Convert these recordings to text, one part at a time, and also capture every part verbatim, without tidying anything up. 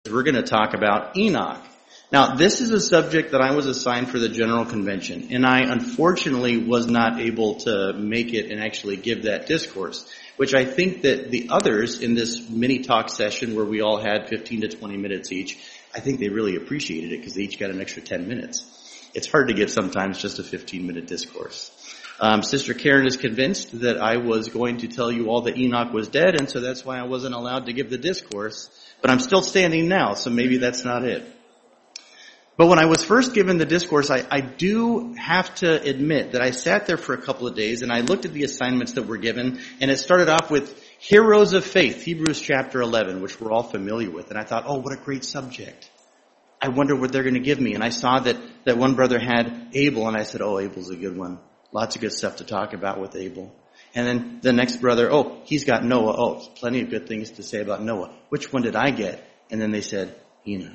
We're going to talk about Enoch. Now, this is a subject that I was assigned for the General Convention, and I unfortunately was not able to make it and actually give that discourse, which I think that the others in this mini talk session where we all had fifteen to twenty minutes each, I think they really appreciated it because they each got an extra ten minutes. It's hard to give sometimes just a fifteen minute discourse. Um, Sister Karen is convinced that I was going to tell you all that Enoch was dead, and so that's why I wasn't allowed to give the discourse. But I'm still standing now, so maybe that's not it. But when I was first given the discourse, I, I do have to admit that I sat there for a couple of days and I looked at the assignments that were given, and it started off with Heroes of Faith, Hebrews chapter eleven, which we're all familiar with. And I thought, oh, what a great subject. I wonder what they're going to give me. And I saw that, that one brother had Abel, and I said, oh, Abel's a good one. Lots of good stuff to talk about with Abel. And then the next brother, oh, he's got Noah. Oh, plenty of good things to say about Noah. Which one did I get? And then they said, Enoch.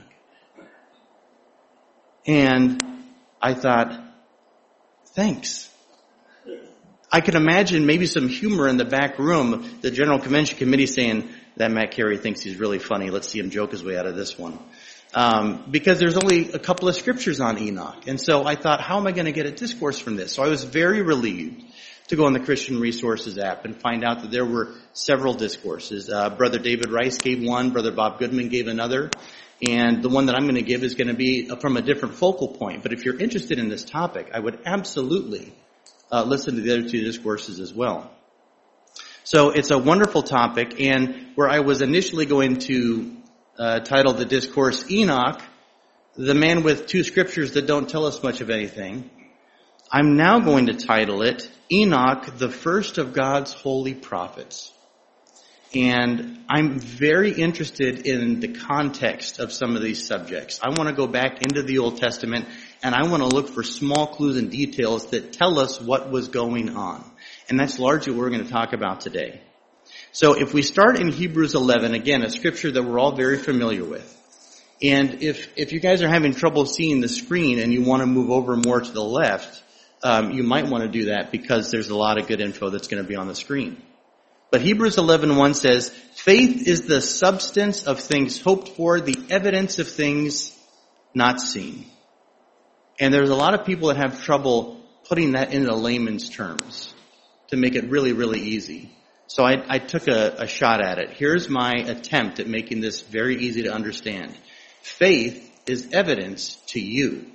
And I thought, thanks. I could imagine maybe some humor in the back room, the General Convention Committee saying, that Matt Carey thinks he's really funny. Let's see him joke his way out of this one. Um, because there's only a couple of scriptures on Enoch. And so I thought, how am I going to get a discourse from this? So I was very relieved to go on the Christian Resources app and find out that there were several discourses. Uh, Brother David Rice gave one, Brother Bob Goodman gave another, and the one that I'm going to give is going to be from a different focal point. But if you're interested in this topic, I would absolutely uh, listen to the other two discourses as well. So it's a wonderful topic, and where I was initially going to uh, title the discourse Enoch, the man with two scriptures that don't tell us much of anything, I'm now going to title it Enoch, the first of God's holy prophets. And I'm very interested in the context of some of these subjects. I want to go back into the Old Testament, and I want to look for small clues and details that tell us what was going on. And that's largely what we're going to talk about today. So if we start in Hebrews eleven, again, a scripture that we're all very familiar with. And if, if you guys are having trouble seeing the screen and you want to move over more to the left, um, you might want to do that because there's a lot of good info that's going to be on the screen. But Hebrews eleven one says, faith is the substance of things hoped for, the evidence of things not seen. And there's a lot of people that have trouble putting that into layman's terms to make it really, really easy. So I, I took a, a shot at it. Here's my attempt at making this very easy to understand. Faith is evidence to you.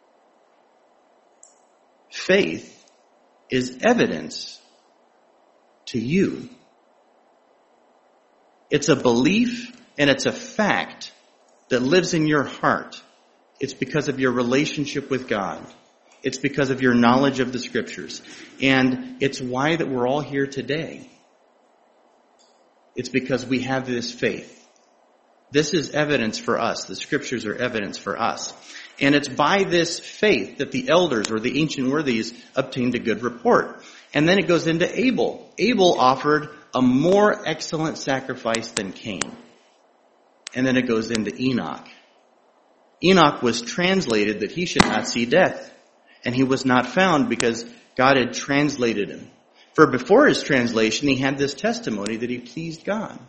Faith is evidence to you. It's a belief and it's a fact that lives in your heart. It's because of your relationship with God. It's because of your knowledge of the scriptures. And it's why that we're all here today. It's because we have this faith. This is evidence for us. The scriptures are evidence for us. And it's by this faith that the elders or the ancient worthies obtained a good report. And then it goes into Abel. Abel offered a more excellent sacrifice than Cain. And then it goes into Enoch. Enoch was translated that he should not see death. And he was not found because God had translated him. For before his translation, he had this testimony that he pleased God.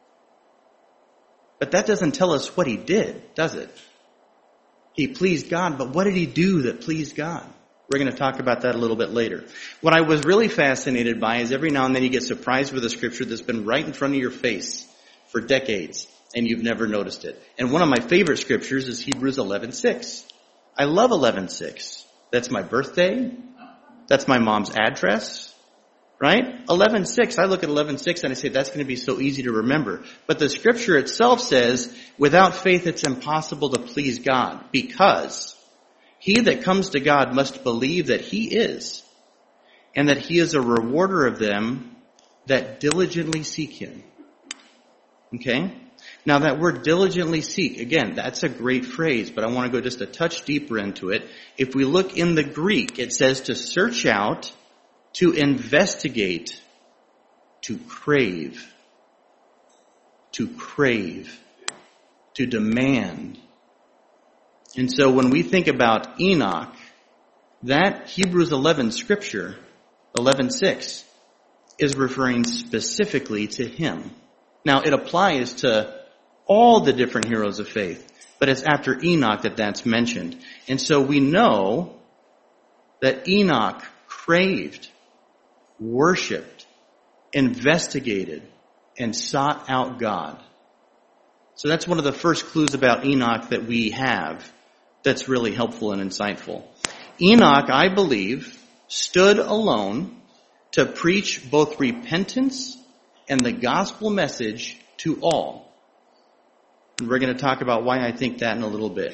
But that doesn't tell us what he did, does it? He pleased God, but what did he do that pleased God? We're going to talk about that a little bit later. What I was really fascinated by is every now and then you get surprised with a scripture that's been right in front of your face for decades, and you've never noticed it. And one of my favorite scriptures is Hebrews eleven six. I love eleven six. That's my birthday. That's my mom's address. Right? eleven six. I look at eleven six and I say that's going to be so easy to remember. But the scripture itself says, without faith it's impossible to please God, because he that comes to God must believe that he is, and that he is a rewarder of them that diligently seek him. Okay? Now that word diligently seek, again, that's a great phrase, but I want to go just a touch deeper into it. If we look in the Greek, it says to search out, to investigate, to crave, to crave, to demand. And so when we think about Enoch, that Hebrews eleven scripture, eleven six, is referring specifically to him. Now it applies to all the different heroes of faith. But it's after Enoch that that's mentioned. And so we know that Enoch craved, worshipped, investigated, and sought out God. So that's one of the first clues about Enoch that we have that's really helpful and insightful. Enoch, I believe, stood alone to preach both repentance and the gospel message to all. And we're going to talk about why I think that in a little bit.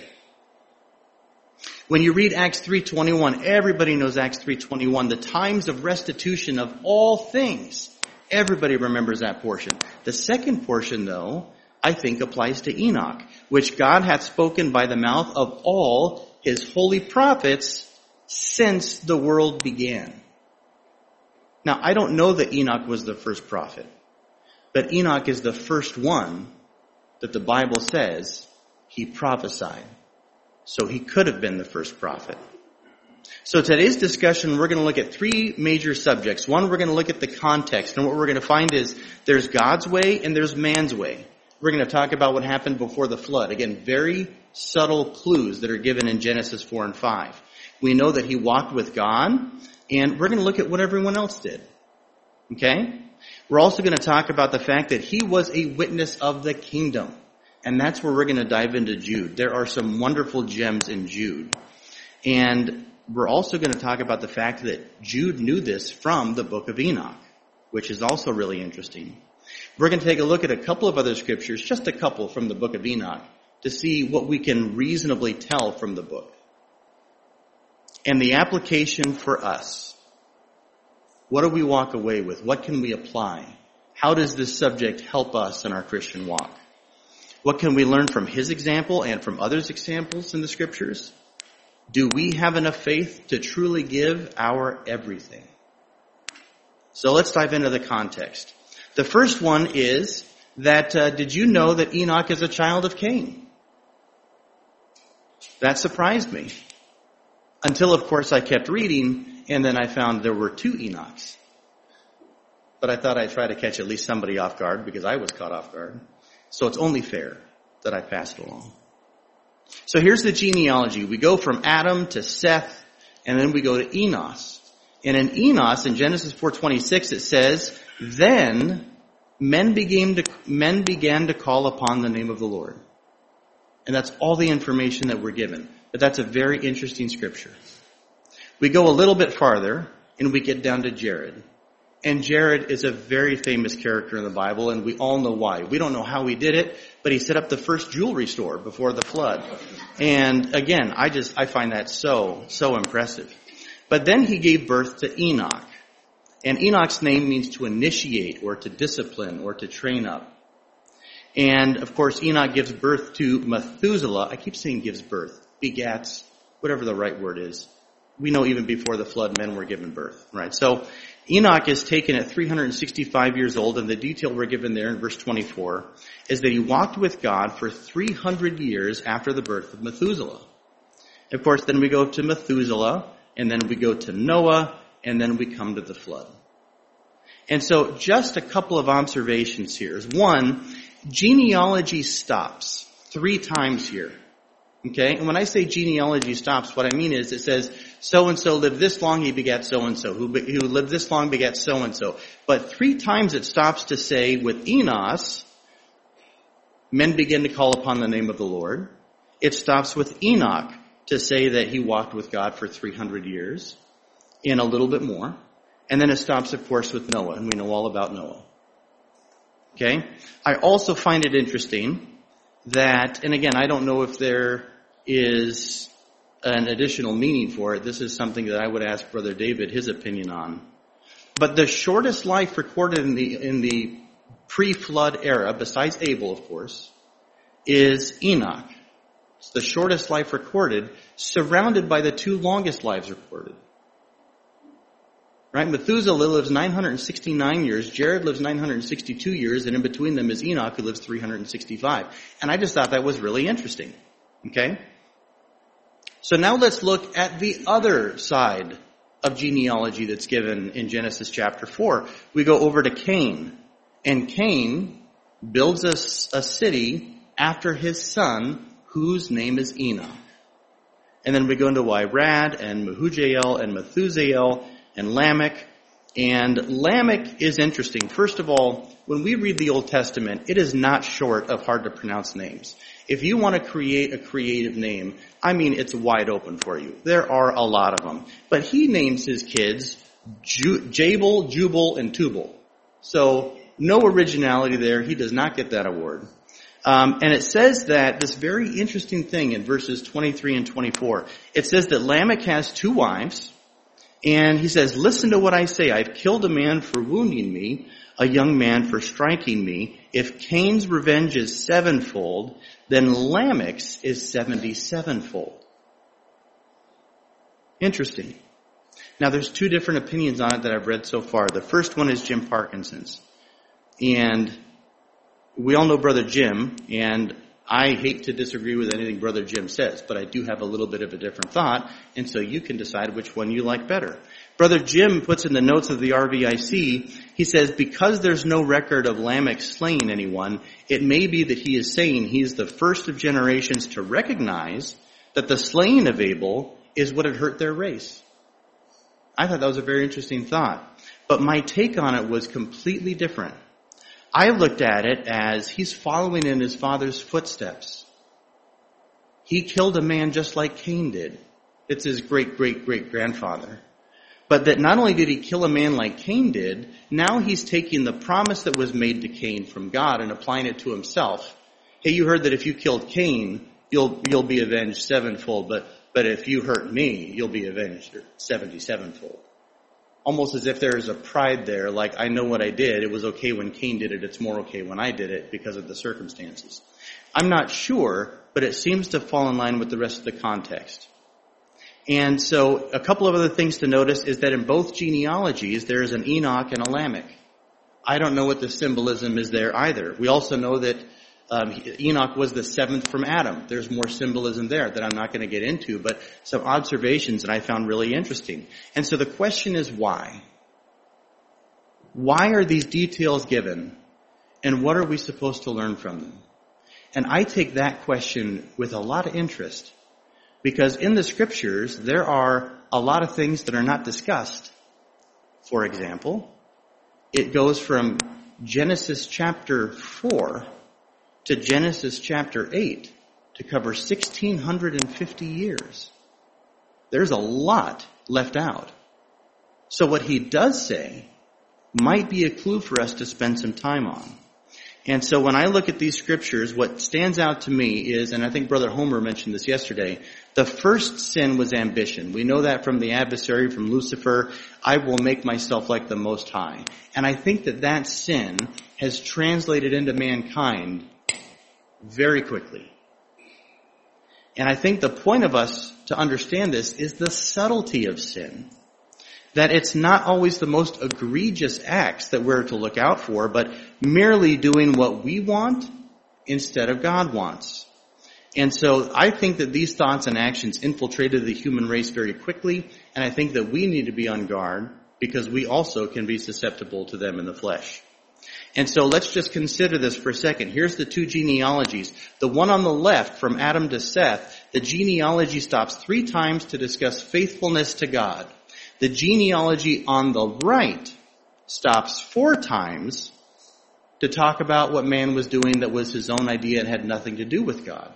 When you read Acts three twenty-one, everybody knows Acts three twenty-one, the times of restitution of all things. Everybody remembers that portion. The second portion, though, I think applies to Enoch, which God hath spoken by the mouth of all his holy prophets since the world began. Now, I don't know that Enoch was the first prophet, but Enoch is the first one that the Bible says he prophesied. So he could have been the first prophet. So today's discussion, we're going to look at three major subjects. One, we're going to look at the context. And what we're going to find is there's God's way and there's man's way. We're going to talk about what happened before the flood. Again, very subtle clues that are given in Genesis four and five. We know that he walked with God, and we're going to look at what everyone else did. Okay? We're also going to talk about the fact that he was a witness of the kingdom. And that's where we're going to dive into Jude. There are some wonderful gems in Jude. And we're also going to talk about the fact that Jude knew this from the book of Enoch, which is also really interesting. We're going to take a look at a couple of other scriptures, just a couple from the book of Enoch, to see what we can reasonably tell from the book. And the application for us. What do we walk away with? What can we apply? How does this subject help us in our Christian walk? What can we learn from his example and from others' examples in the scriptures? Do we have enough faith to truly give our everything? So let's dive into the context. The first one is that, uh, did you know that Enoch is a child of Cain? That surprised me. Until, of course, I kept reading, and then I found there were two Enochs. But I thought I'd try to catch at least somebody off guard, because I was caught off guard. So it's only fair that I pass it along. So here's the genealogy. We go from Adam to Seth, and then we go to Enos. And in Enos, in Genesis four twenty-six, it says, then men began to, men began to call upon the name of the Lord. And that's all the information that we're given. But that's a very interesting scripture. We go a little bit farther, and we get down to Jared. And Jared is a very famous character in the Bible, and we all know why. We don't know how he did it, but he set up the first jewelry store before the flood. And again, I just, I find that so, so impressive. But then he gave birth to Enoch. And Enoch's name means to initiate, or to discipline, or to train up. And of course, Enoch gives birth to Methuselah. I keep saying gives birth, begats, whatever the right word is. We know even before the flood, men were given birth, right? So Enoch is taken at three hundred sixty-five years old, and the detail we're given there in verse twenty-four is that he walked with God for three hundred years after the birth of Methuselah. Of course, then we go to Methuselah, and then we go to Noah, and then we come to the flood. And so just a couple of observations here. One, genealogy stops three times here. Okay, and when I say genealogy stops, what I mean is it says, so-and-so lived this long, he begat so-and-so. Who, who lived this long begat so-and-so. But three times it stops to say, with Enos, men begin to call upon the name of the Lord. It stops with Enoch to say that he walked with God for three hundred years, and a little bit more. And then it stops, of course, with Noah, and we know all about Noah. Okay? I also find it interesting that, and again, I don't know if there is an additional meaning for it. This is something that I would ask Brother David his opinion on. But the shortest life recorded in the in the pre-flood era, besides Abel, of course, is Enoch. It's the shortest life recorded, surrounded by the two longest lives recorded. Right? Methuselah lives nine hundred sixty-nine years. Jared lives nine hundred sixty-two years. And in between them is Enoch, who lives three hundred sixty-five. And I just thought that was really interesting. Okay? So now let's look at the other side of genealogy that's given in Genesis chapter four. We go over to Cain. And Cain builds a, a city after his son, whose name is Enoch. And then we go into Irad and Mehujael and Methusael and Lamech. And Lamech is interesting. First of all, when we read the Old Testament, it is not short of hard to pronounce names. If you want to create a creative name, I mean, it's wide open for you. There are a lot of them. But he names his kids Ju- Jabal, Jubal, and Tubal. So no originality there. He does not get that award. Um, and it says that this very interesting thing in verses twenty-three and twenty-four. It says that Lamech has two wives. And he says, listen to what I say. I've killed a man for wounding me, a young man for striking me. If Cain's revenge is sevenfold, then Lamech's is seventy-sevenfold. Interesting. Now, there's two different opinions on it that I've read so far. The first one is Jim Parkinson's. And we all know Brother Jim, and I hate to disagree with anything Brother Jim says, but I do have a little bit of a different thought, and so you can decide which one you like better. Brother Jim puts in the notes of the R V I C, he says, because there's no record of Lamech slaying anyone, it may be that he is saying he's the first of generations to recognize that the slaying of Abel is what had hurt their race. I thought that was a very interesting thought, but my take on it was completely different. I looked at it as he's following in his father's footsteps. He killed a man just like Cain did. It's his great-great-great-grandfather. But that not only did he kill a man like Cain did, now he's taking the promise that was made to Cain from God and applying it to himself. Hey, you heard that if you killed Cain, you'll you'll be avenged sevenfold, but, but if you hurt me, you'll be avenged seventy-sevenfold. Almost as if there is a pride there, like, I know what I did. It was okay when Cain did it. It's more okay when I did it because of the circumstances. I'm not sure, but it seems to fall in line with the rest of the context. And so a couple of other things to notice is that in both genealogies, there is an Enoch and a Lamech. I don't know what the symbolism is there either. We also know that Um, Enoch was the seventh from Adam. There's more symbolism there that I'm not going to get into, but some observations that I found really interesting. And so the question is why? Why are these details given? And what are we supposed to learn from them? And I take that question with a lot of interest, because in the scriptures, there are a lot of things that are not discussed. For example, it goes from Genesis chapter four to Genesis chapter eight to cover one thousand six hundred fifty years. There's a lot left out. So what he does say might be a clue for us to spend some time on. And so when I look at these scriptures, what stands out to me is, and I think Brother Homer mentioned this yesterday, the first sin was ambition. We know that from the adversary, from Lucifer. I will make myself like the Most High. And I think that that sin has translated into mankind very quickly. And I think the point of us to understand this is the subtlety of sin. That it's not always the most egregious acts that we're to look out for, but merely doing what we want instead of God wants. And so I think that these thoughts and actions infiltrated the human race very quickly, and I think that we need to be on guard because we also can be susceptible to them in the flesh. And so let's just consider this for a second. Here's the two genealogies. The one on the left, from Adam to Seth, the genealogy stops three times to discuss faithfulness to God. The genealogy on the right stops four times to talk about what man was doing that was his own idea and had nothing to do with God.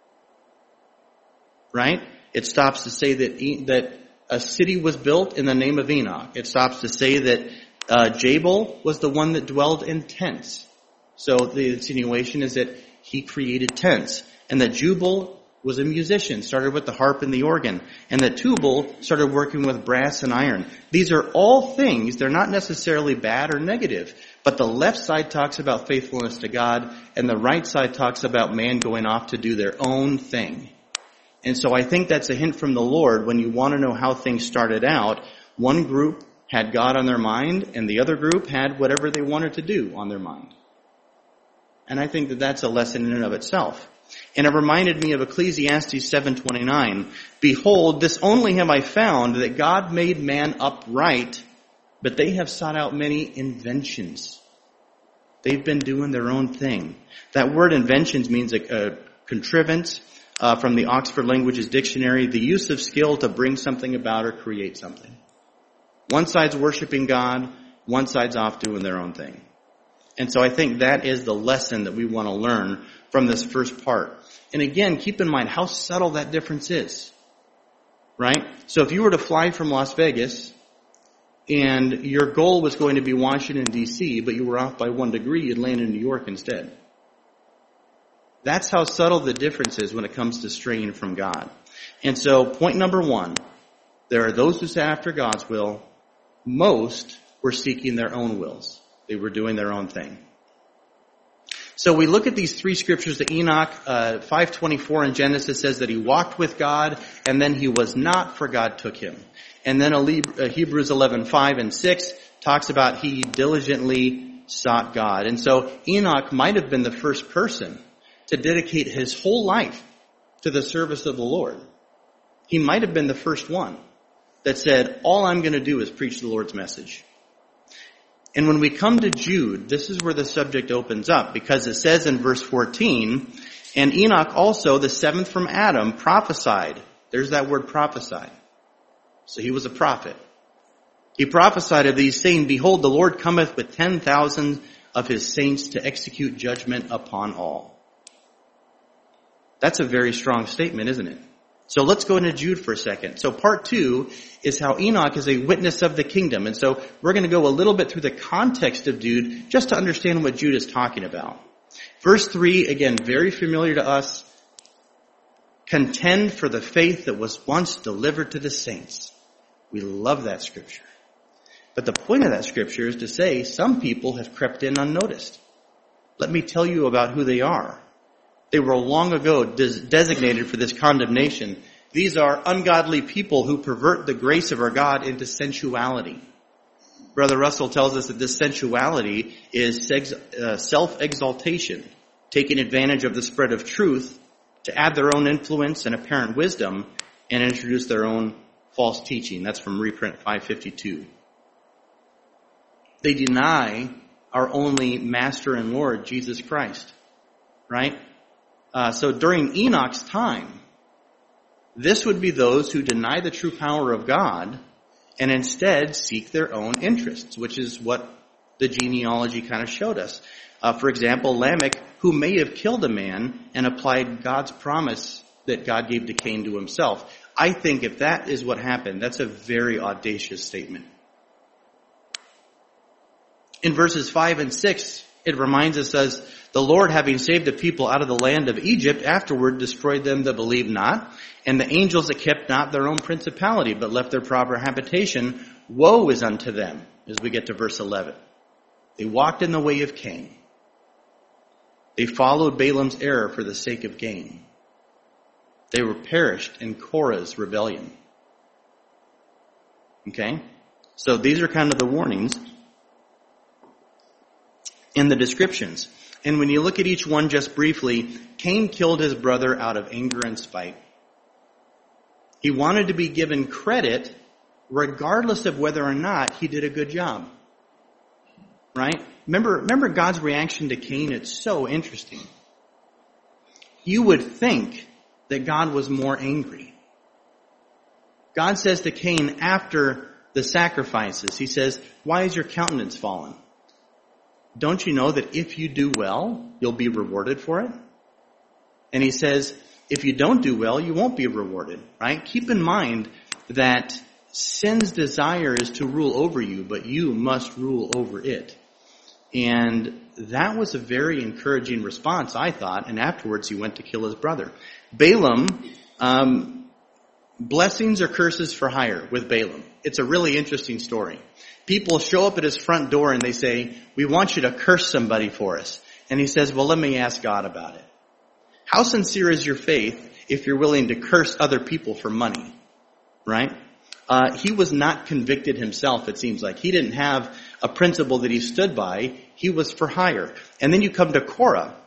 Right? It stops to say that that a city was built in the name of Enoch. It stops to say that Uh, Jabal was the one that dwelled in tents. So the insinuation is that he created tents. And that Jubal was a musician, started with the harp and the organ. And that Tubal started working with brass and iron. These are all things, they're not necessarily bad or negative. But the left side talks about faithfulness to God, and the right side talks about man going off to do their own thing. And so I think that's a hint from the Lord when you want to know how things started out. One group had God on their mind, and the other group had whatever they wanted to do on their mind. And I think that that's a lesson in and of itself. And it reminded me of Ecclesiastes seven twenty-nine. Behold, this only have I found, that God made man upright, but they have sought out many inventions. They've been doing their own thing. That word inventions means a, a contrivance uh, from the Oxford Languages Dictionary, the use of skill to bring something about or create something. One side's worshiping God, one side's off doing their own thing. And so I think that is the lesson that we want to learn from this first part. And again, keep in mind how subtle that difference is. Right? So if you were to fly from Las Vegas and your goal was going to be Washington, D C, but you were off by one degree, you'd land in New York instead. That's how subtle the difference is when it comes to straying from God. And so point number one, there are those who say after God's will. Most were seeking their own wills. They were doing their own thing. So we look at these three scriptures. The Enoch, uh, five twenty-four in Genesis says that he walked with God, and then he was not, for God took him. And then Hebrews eleven five and six talks about he diligently sought God. And so Enoch might have been the first person to dedicate his whole life to the service of the Lord. He might have been the first one that said, all I'm going to do is preach the Lord's message. And when we come to Jude, this is where the subject opens up, because it says in verse fourteen, and Enoch also, the seventh from Adam, prophesied. There's that word prophesied. So he was a prophet. He prophesied of these, saying, behold, the Lord cometh with ten thousand of his saints to execute judgment upon all. That's a very strong statement, isn't it? So let's go into Jude for a second. So part two is how Enoch is a witness of the kingdom. And so we're going to go a little bit through the context of Jude just to understand what Jude is talking about. Verse three, again, very familiar to us. Contend for the faith that was once delivered to the saints. We love that scripture. But the point of that scripture is to say some people have crept in unnoticed. Let me tell you about who they are. They were long ago des- designated for this condemnation. These are ungodly people who pervert the grace of our God into sensuality. Brother Russell tells us that this sensuality is sex, uh, self-exaltation, taking advantage of the spread of truth to add their own influence and apparent wisdom and introduce their own false teaching. That's from reprint five fifty-two. They deny our only Master and Lord, Jesus Christ. Right? Uh, so during Enoch's time, this would be those who deny the true power of God and instead seek their own interests, which is what the genealogy kind of showed us. Uh, for example, Lamech, who may have killed a man and applied God's promise that God gave to Cain to himself. I think if that is what happened, that's a very audacious statement. In verses five and six, it reminds us as the Lord, having saved the people out of the land of Egypt, afterward destroyed them that believed not, and the angels that kept not their own principality, but left their proper habitation. Woe is unto them, as we get to verse eleven. They walked in the way of Cain. They followed Balaam's error for the sake of gain. They were perished in Korah's rebellion. Okay? So these are kind of the warnings in the descriptions. And when you look at each one just briefly, Cain killed his brother out of anger and spite. He wanted to be given credit regardless of whether or not he did a good job. Right? Remember, remember God's reaction to Cain? It's so interesting. You would think that God was more angry. God says to Cain after the sacrifices, he says, why is your countenance fallen? Don't you know that if you do well, you'll be rewarded for it? And he says, if you don't do well, you won't be rewarded, right? Keep in mind that sin's desire is to rule over you, but you must rule over it. And that was a very encouraging response, I thought, and afterwards he went to kill his brother. Balaam, um, blessings or curses for hire with Balaam. It's a really interesting story. People show up at his front door and they say, we want you to curse somebody for us. And he says, well, let me ask God about it. How sincere is your faith if you're willing to curse other people for money? Right? Uh, he was not convicted himself, it seems like. He didn't have a principle that he stood by. He was for hire. And then you come to Korah.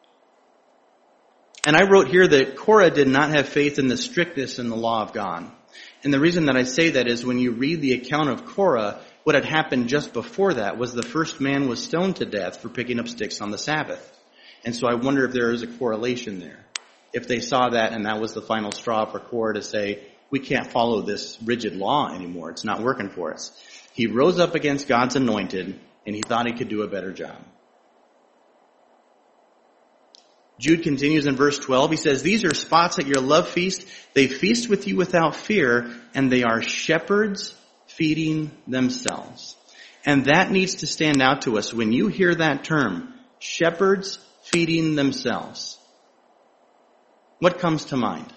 And I wrote here that Korah did not have faith in the strictness in the law of God. And the reason that I say that is when you read the account of Korah, what had happened just before that was the first man was stoned to death for picking up sticks on the Sabbath. And so I wonder if there is a correlation there. If they saw that and that was the final straw for Korah to say, we can't follow this rigid law anymore. It's not working for us. He rose up against God's anointed, and he thought he could do a better job. Jude continues in verse twelve. He says, these are spots at your love feast. They feast with you without fear, and they are shepherds feeding themselves. And that needs to stand out to us. When you hear that term, shepherds feeding themselves, what comes to mind?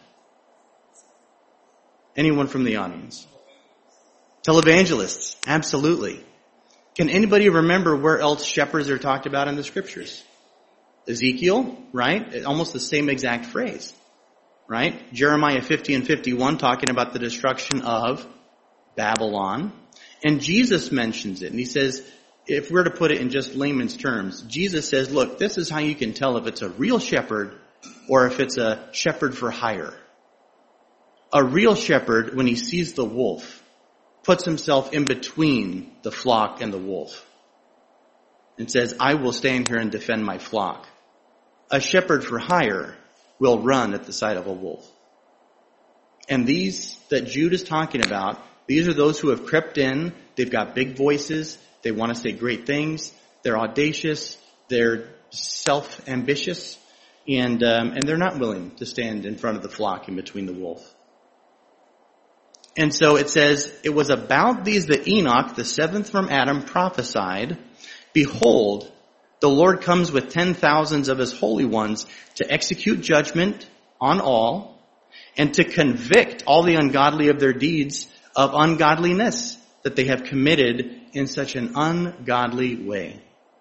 Anyone from the audience? Televangelists, absolutely. Can anybody remember where else shepherds are talked about in the scriptures? Ezekiel, right? Almost the same exact phrase, right? Jeremiah fifty and fifty-one talking about the destruction of Babylon. And Jesus mentions it. And he says, if we're to put it in just layman's terms, Jesus says, look, this is how you can tell if it's a real shepherd or if it's a shepherd for hire. A real shepherd, when he sees the wolf, puts himself in between the flock and the wolf and says, I will stand here and defend my flock. A shepherd for hire will run at the sight of a wolf. And these that Jude is talking about, these are those who have crept in. They've got big voices. They want to say great things. They're audacious. They're self-ambitious. And, um, and they're not willing to stand in front of the flock in between the wolf. And so it says, it was about these that Enoch, the seventh from Adam, prophesied, behold, the Lord comes with ten thousands of his holy ones to execute judgment on all and to convict all the ungodly of their deeds of ungodliness that they have committed in such an ungodly way.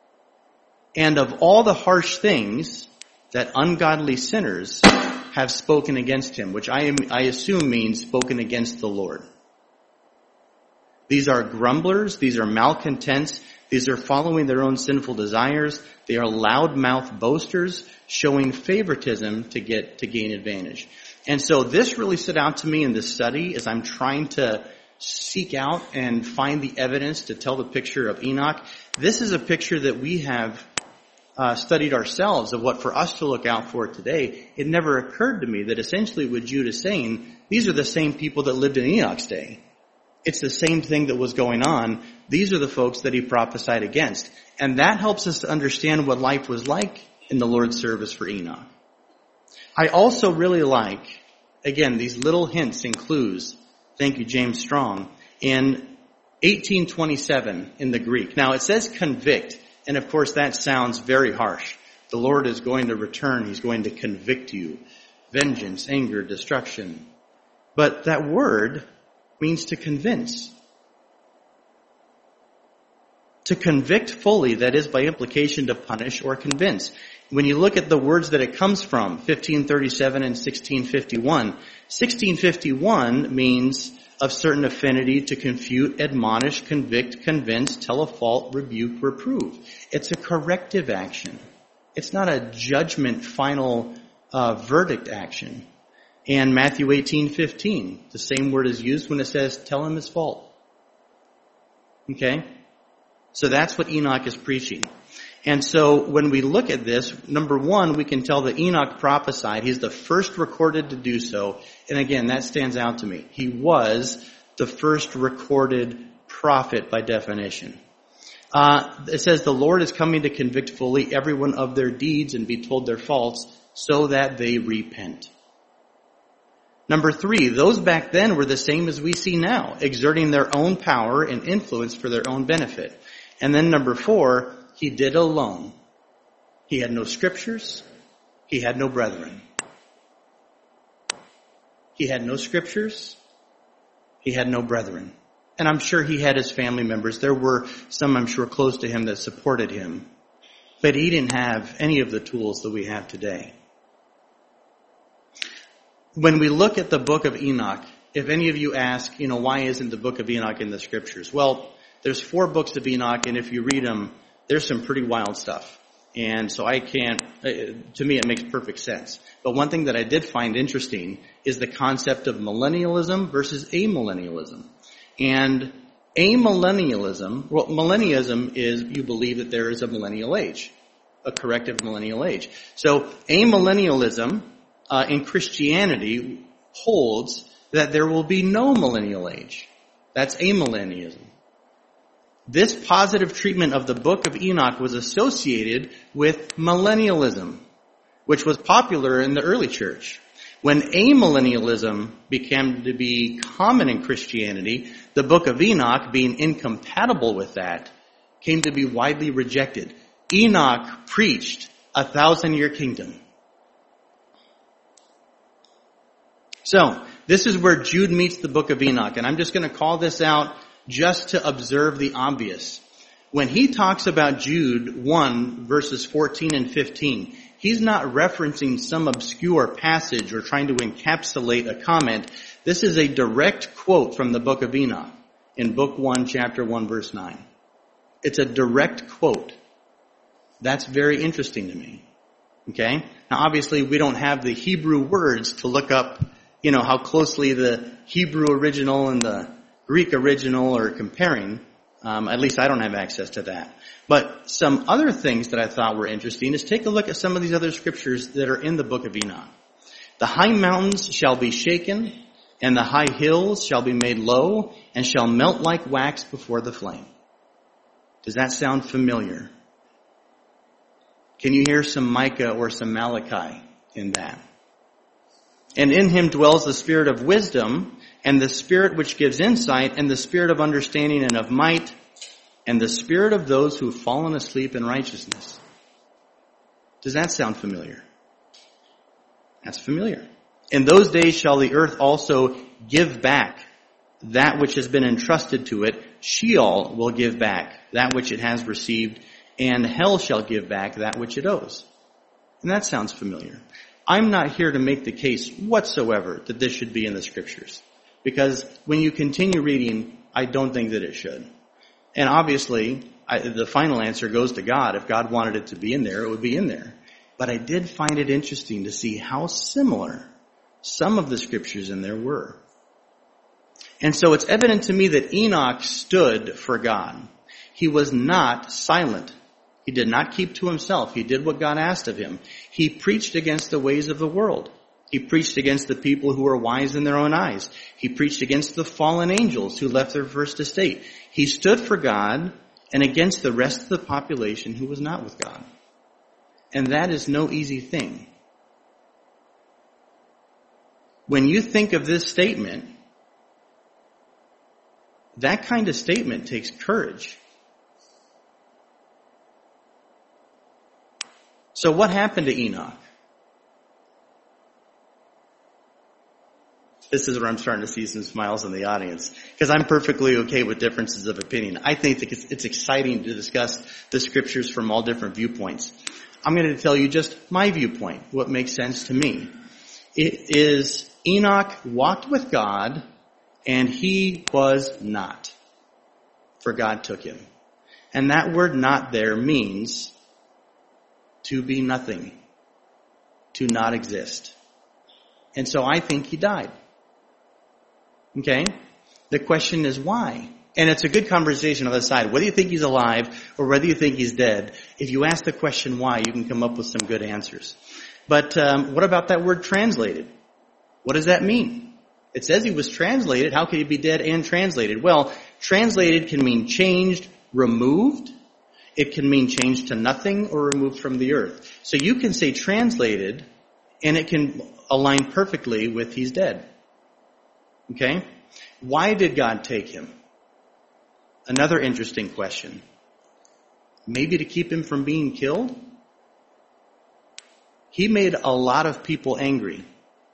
And of all the harsh things that ungodly sinners have spoken against him, which I, am, I assume means spoken against the Lord. These are grumblers. These are malcontents. These are following their own sinful desires. They are loudmouth boasters, showing favoritism to get to gain advantage. And so this really stood out to me in this study as I'm trying to seek out and find the evidence to tell the picture of Enoch. This is a picture that we have uh, studied ourselves of what for us to look out for today. It never occurred to me that essentially what Jude is saying, these are the same people that lived in Enoch's day. It's the same thing that was going on. These are the folks that he prophesied against. And that helps us to understand what life was like in the Lord's service for Enoch. I also really like, again, these little hints and clues. Thank you, James Strong. In eighteen twenty-seven in the Greek. Now it says convict. And of course that sounds very harsh. The Lord is going to return. He's going to convict you. Vengeance, anger, destruction. But that word means to convince. To convict fully, that is by implication to punish or convince. When you look at the words that it comes from, fifteen thirty-seven and sixteen fifty-one, sixteen fifty-one means of certain affinity to confute, admonish, convict, convince, tell a fault, rebuke, reprove. It's a corrective action. It's not a judgment, final uh, verdict action. And Matthew eighteen fifteen, the same word is used when it says, tell him his fault. Okay? So that's what Enoch is preaching. And so when we look at this, number one, we can tell that Enoch prophesied. He's the first recorded to do so. And again, that stands out to me. He was the first recorded prophet by definition. Uh, it says the Lord is coming to convict fully everyone of their deeds and be told their faults so that they repent. Number three, those back then were the same as we see now, exerting their own power and influence for their own benefit. And then number four, he did alone. He had no scriptures. He had no brethren. He had no scriptures. He had no brethren. And I'm sure he had his family members. There were some, I'm sure, close to him that supported him. But he didn't have any of the tools that we have today. When we look at the book of Enoch, if any of you ask, you know, why isn't the book of Enoch in the scriptures? Well, there's four books of Enoch, and if you read them, there's some pretty wild stuff. And so I can't, to me it makes perfect sense. But one thing that I did find interesting is the concept of millennialism versus amillennialism. And Amillennialism, well, millennialism is you believe that there is a millennial age, a corrective millennial age. So amillennialism uh, in Christianity holds that there will be no millennial age. That's amillennialism. This positive treatment of the book of Enoch was associated with millennialism, which was popular in the early church. When amillennialism became to be common in Christianity, the book of Enoch, being incompatible with that, came to be widely rejected. Enoch preached a thousand-year kingdom. So, this is where Jude meets the book of Enoch, and I'm just going to call this out just to observe the obvious. When he talks about Jude one, verses fourteen and fifteen, he's not referencing some obscure passage or trying to encapsulate a comment. This is a direct quote from the book of Enoch in book one, chapter one, verse nine. It's a direct quote. That's very interesting to me. Okay? Now obviously we don't have the Hebrew words to look up, you know, how closely the Hebrew original and the Greek original are comparing. Um, at least I don't have access to that. But some other things that I thought were interesting is take a look at some of these other scriptures that are in the book of Enoch. The high mountains shall be shaken, and the high hills shall be made low, and shall melt like wax before the flame. Does that sound familiar? Can you hear some Micah or some Malachi in that? And in him dwells the spirit of wisdom, and the spirit which gives insight, and the spirit of understanding and of might, and the spirit of those who have fallen asleep in righteousness. Does that sound familiar? That's familiar. In those days shall the earth also give back that which has been entrusted to it. Sheol will give back that which it has received, and hell shall give back that which it owes. And that sounds familiar. I'm not here to make the case whatsoever that this should be in the scriptures. Because when you continue reading, I don't think that it should. And obviously, I, the final answer goes to God. If God wanted it to be in there, it would be in there. But I did find it interesting to see how similar some of the scriptures in there were. And so it's evident to me that Enoch stood for God. He was not silent. He did not keep to himself. He did what God asked of him. He preached against the ways of the world. He preached against the people who were wise in their own eyes. He preached against the fallen angels who left their first estate. He stood for God and against the rest of the population who was not with God. And that is no easy thing. When you think of this statement, that kind of statement takes courage. So what happened to Enoch? This is where I'm starting to see some smiles in the audience, because I'm perfectly okay with differences of opinion. I think that it's, it's exciting to discuss the scriptures from all different viewpoints. I'm going to tell you just my viewpoint, what makes sense to me. It is Enoch walked with God, and he was not, for God took him. And that word not there means to be nothing, to not exist. And so I think he died. Okay? The question is why? And it's a good conversation on the side. Whether you think he's alive or whether you think he's dead, if you ask the question why, you can come up with some good answers. But um, what about that word translated? What does that mean? It says he was translated. How could he be dead and translated? Well, translated can mean changed, removed. It can mean changed to nothing or removed from the earth. So you can say translated, and it can align perfectly with he's dead. Okay? Why did God take him? Another interesting question. Maybe to keep him from being killed? He made a lot of people angry.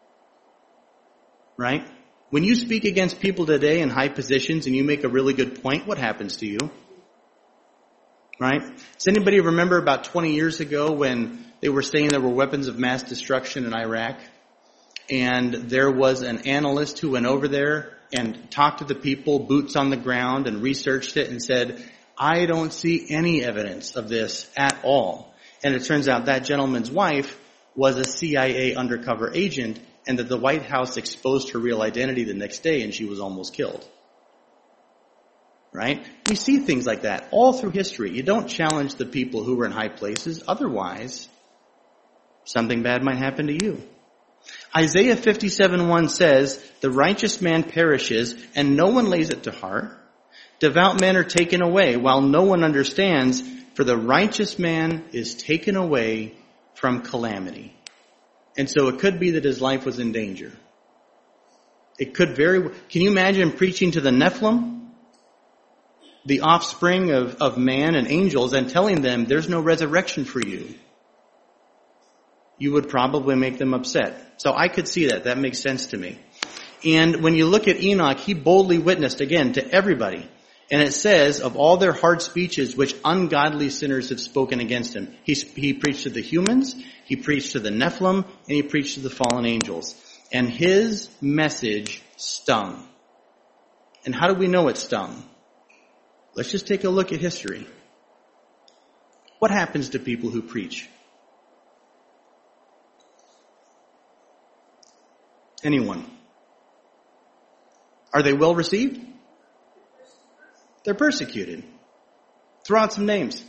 Right? When you speak against people today in high positions and you make a really good point, what happens to you? Right? Does anybody remember about twenty years ago when they were saying there were weapons of mass destruction in Iraq? And there was an analyst who went over there and talked to the people, boots on the ground, and researched it and said, I don't see any evidence of this at all. And it turns out that gentleman's wife was a C I A undercover agent, and that the White House exposed her real identity the next day and she was almost killed. Right? We see things like that all through history. You don't challenge the people who were in high places. Otherwise, something bad might happen to you. Isaiah fifty-seven one says, "The righteous man perishes, and no one lays it to heart. Devout men are taken away, while no one understands, for the righteous man is taken away from calamity." And so it could be that his life was in danger. It could very, can you imagine preaching to the Nephilim, the offspring of, of man and angels, and telling them there's no resurrection for you? You would probably make them upset. So I could see that. That makes sense to me. And when you look at Enoch, he boldly witnessed, again, to everybody. And it says, of all their hard speeches which ungodly sinners have spoken against him. He, he preached to the humans, he preached to the Nephilim, and he preached to the fallen angels. And his message stung. And how do we know it stung? Let's just take a look at history. What happens to people who preach? Anyone? Are they well received? They're persecuted. Throw out some names.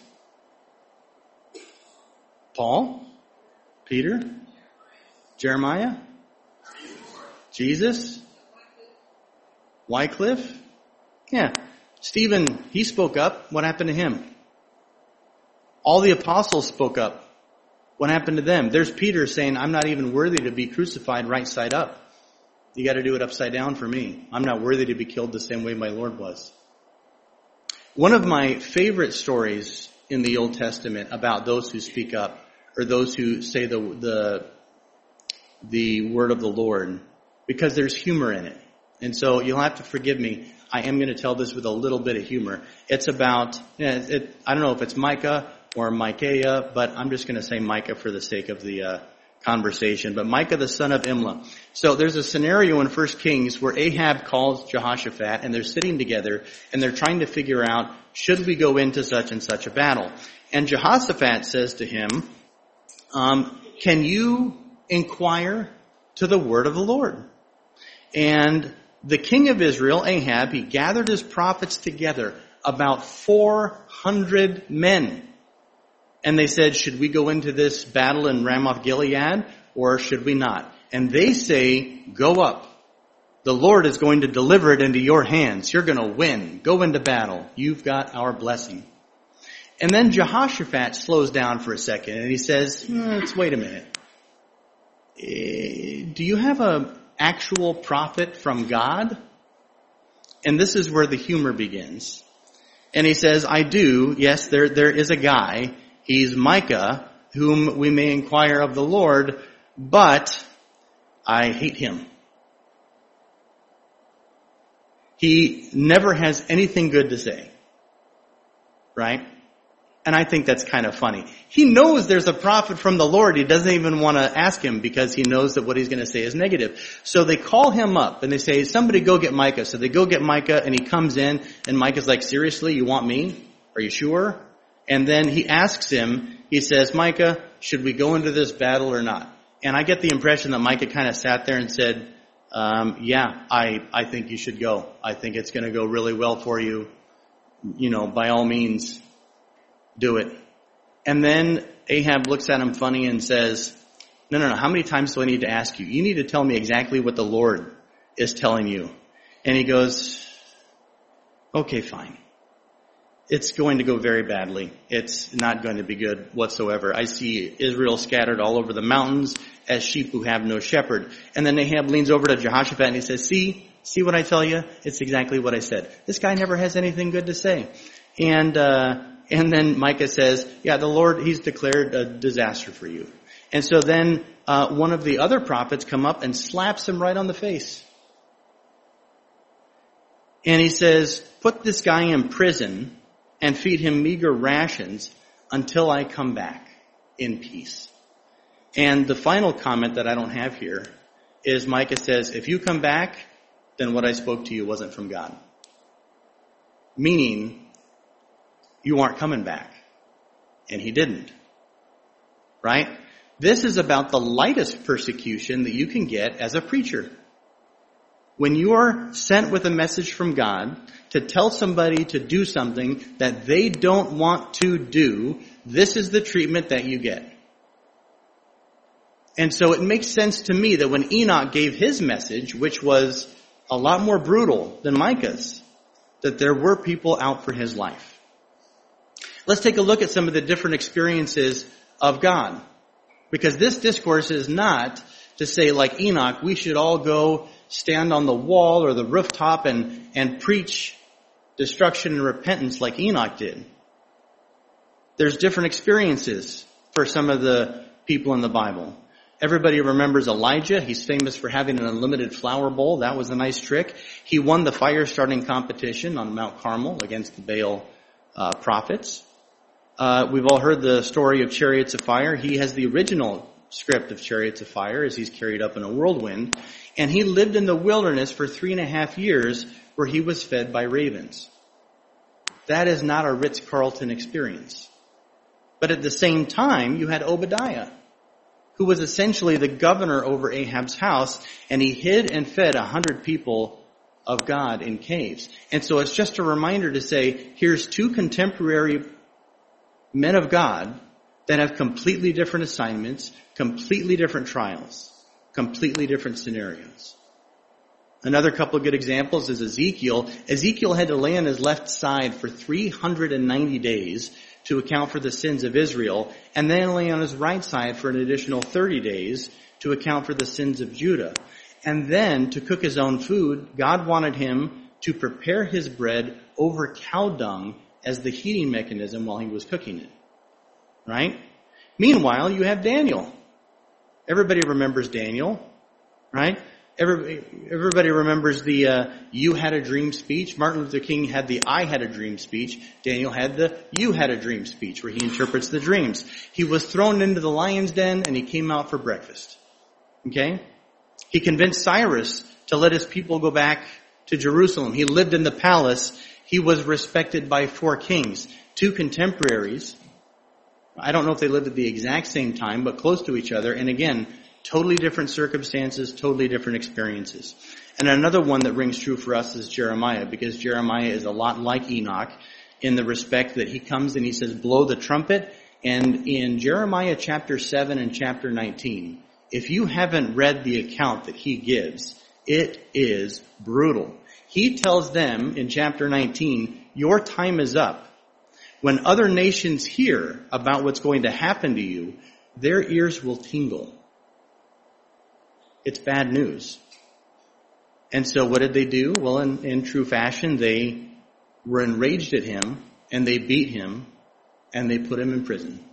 Paul? Peter? Jeremiah? Jesus? Wycliffe? Yeah. Stephen, he spoke up. What happened to him? All the apostles spoke up. What happened to them? There's Peter saying, I'm not even worthy to be crucified right side up. You got to do it upside down for me. I'm not worthy to be killed the same way my Lord was. One of my favorite stories in the Old Testament about those who speak up, or those who say the the the word of the Lord, because there's humor in it. And so you'll have to forgive me. I am going to tell this with a little bit of humor. It's about, it, it, I don't know if it's Micah or Micaiah, but I'm just going to say Micah for the sake of the uh, conversation. But Micah, the son of Imlah. So there's a scenario in First Kings where Ahab calls Jehoshaphat, and they're sitting together, and they're trying to figure out, should we go into such and such a battle? And Jehoshaphat says to him, um, can you inquire to the word of the Lord? And the king of Israel, Ahab, he gathered his prophets together, about four hundred men. And they said, should we go into this battle in Ramoth Gilead, or should we not? And they say, go up. The Lord is going to deliver it into your hands. You're going to win. Go into battle. You've got our blessing. And then Jehoshaphat slows down for a second, and he says, let's wait a minute. Do you have an actual prophet from God? And this is where the humor begins. And he says, I do. Yes, there there is a guy. He's Micah, whom we may inquire of the Lord, but I hate him. He never has anything good to say. Right? And I think that's kind of funny. He knows there's a prophet from the Lord. He doesn't even want to ask him because he knows that what he's going to say is negative. So they call him up and they say, somebody go get Micah. So they go get Micah and he comes in and Micah's like, seriously, you want me? Are you sure? And then he asks him, he says, Micah, should we go into this battle or not? And I get the impression that Micah kind of sat there and said, um, yeah, I, I think you should go. I think it's going to go really well for you. You know, by all means, do it. And then Ahab looks at him funny and says, no, no, no, how many times do I need to ask you? You need to tell me exactly what the Lord is telling you. And he goes, okay, fine. It's going to go very badly. It's not going to be good whatsoever. I see Israel scattered all over the mountains as sheep who have no shepherd. And then Ahab leans over to Jehoshaphat and he says, see, see what I tell you? It's exactly what I said. This guy never has anything good to say. And, uh, And then Micah says, yeah, the Lord, he's declared a disaster for you. And so then uh, one of the other prophets come up and slaps him right on the face. And he says, put this guy in prison and feed him meager rations until I come back in peace. And the final comment that I don't have here is Micah says, if you come back, then what I spoke to you wasn't from God. Meaning, you aren't coming back. And he didn't. Right? This is about the lightest persecution that you can get as a preacher. When you are sent with a message from God to tell somebody to do something that they don't want to do, this is the treatment that you get. And so it makes sense to me that when Enoch gave his message, which was a lot more brutal than Micah's, that there were people out for his life. Let's take a look at some of the different experiences of God. Because this discourse is not to say, like Enoch, we should all go stand on the wall or the rooftop and, and preach destruction and repentance like Enoch did. There's different experiences for some of the people in the Bible. Everybody remembers Elijah. He's famous for having an unlimited flour bowl. That was a nice trick. He won the fire starting competition on Mount Carmel against the Baal uh, prophets. Uh, we've all heard the story of Chariots of Fire. He has the original script of Chariots of Fire as he's carried up in a whirlwind. And he lived in the wilderness for three and a half years where he was fed by ravens. That is not a Ritz-Carlton experience. But at the same time, you had Obadiah, who was essentially the governor over Ahab's house, and he hid and fed a hundred people of God in caves. And so it's just a reminder to say, here's two contemporary men of God that have completely different assignments, completely different trials, completely different scenarios. Another couple of good examples is Ezekiel. Ezekiel had to lay on his left side for three hundred ninety days to account for the sins of Israel, and then lay on his right side for an additional thirty days to account for the sins of Judah. And then, to cook his own food, God wanted him to prepare his bread over cow dung as the heating mechanism while he was cooking it. Right? Meanwhile, you have Daniel. Everybody remembers Daniel, right? Everybody, everybody remembers the uh, you had a dream speech. Martin Luther King had the I had a dream speech. Daniel had the you had a dream speech where he interprets the dreams. He was thrown into the lion's den and he came out for breakfast. Okay? He convinced Cyrus to let his people go back to Jerusalem. He lived in the palace. He was respected by four kings, two contemporaries. I don't know if they lived at the exact same time, but close to each other. And again, totally different circumstances, totally different experiences. And another one that rings true for us is Jeremiah, because Jeremiah is a lot like Enoch in the respect that he comes and he says, blow the trumpet. And in Jeremiah chapter seven and chapter nineteen, if you haven't read the account that he gives, it is brutal. He tells them in chapter nineteen, your time is up. When other nations hear about what's going to happen to you, their ears will tingle. It's bad news. And so what did they do? Well, in, in true fashion, they were enraged at him, and they beat him, and they put him in prison.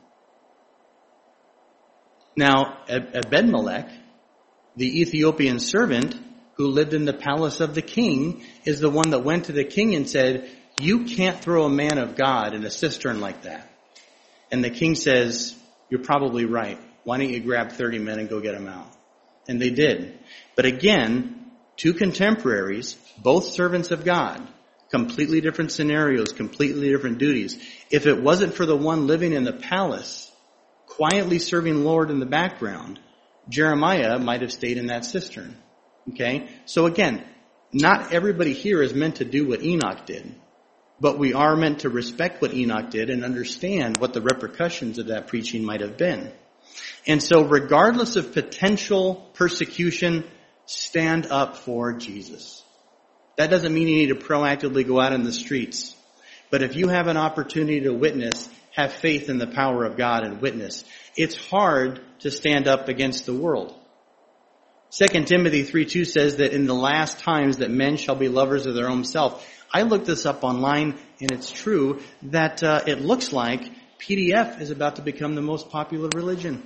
Now, Ebed-Melech, the Ethiopian servant who lived in the palace of the king, is the one that went to the king and said, you can't throw a man of God in a cistern like that. And the king says, you're probably right. Why don't you grab thirty men and go get him out? And they did. But again, two contemporaries, both servants of God, completely different scenarios, completely different duties. If it wasn't for the one living in the palace, quietly serving Lord in the background, Jeremiah might have stayed in that cistern. Okay? So again, not everybody here is meant to do what Enoch did. But we are meant to respect what Enoch did and understand what the repercussions of that preaching might have been. And so regardless of potential persecution, stand up for Jesus. That doesn't mean you need to proactively go out in the streets. But if you have an opportunity to witness, have faith in the power of God and witness. It's hard to stand up against the world. Second Timothy three two says that in the last times that men shall be lovers of their own self. I looked this up online, and it's true that uh, it looks like P D F is about to become the most popular religion.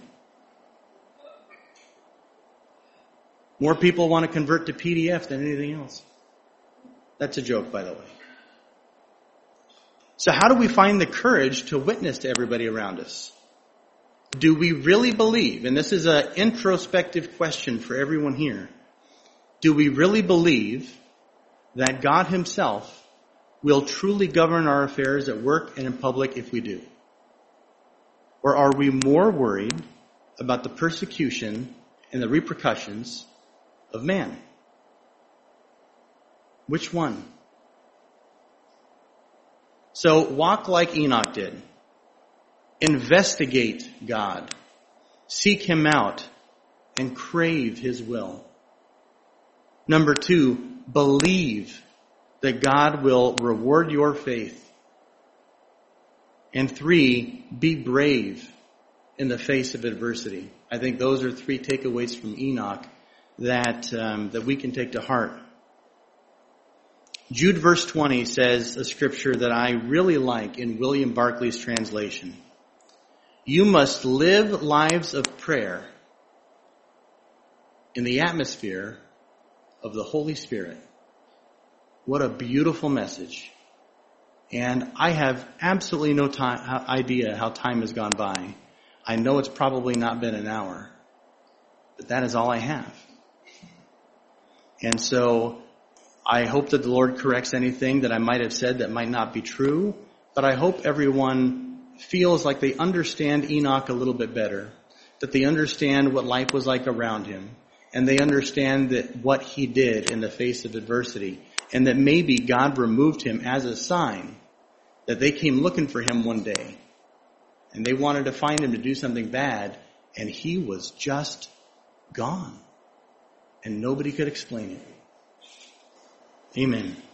More people want to convert to P D F than anything else. That's a joke, by the way. So how do we find the courage to witness to everybody around us? Do we really believe, and this is an introspective question for everyone here, do we really believe that God himself will truly govern our affairs at work and in public if we do? Or are we more worried about the persecution and the repercussions of man? Which one? So walk like Enoch did. Investigate God. Seek him out and crave his will. Number two, believe that God will reward your faith. And three, be brave in the face of adversity. I think those are three takeaways from Enoch that um, that we can take to heart. Jude verse twenty says a scripture that I really like in William Barclay's translation. You must live lives of prayer in the atmosphere of the Holy Spirit. What a beautiful message. And I have absolutely no time, idea how time has gone by. I know it's probably not been an hour, but that is all I have. And so I hope that the Lord corrects anything that I might have said that might not be true, but I hope everyone feels like they understand Enoch a little bit better, that they understand what life was like around him, and they understand that what he did in the face of adversity, and that maybe God removed him as a sign that they came looking for him one day, and they wanted to find him to do something bad, and he was just gone, and nobody could explain it. Amen.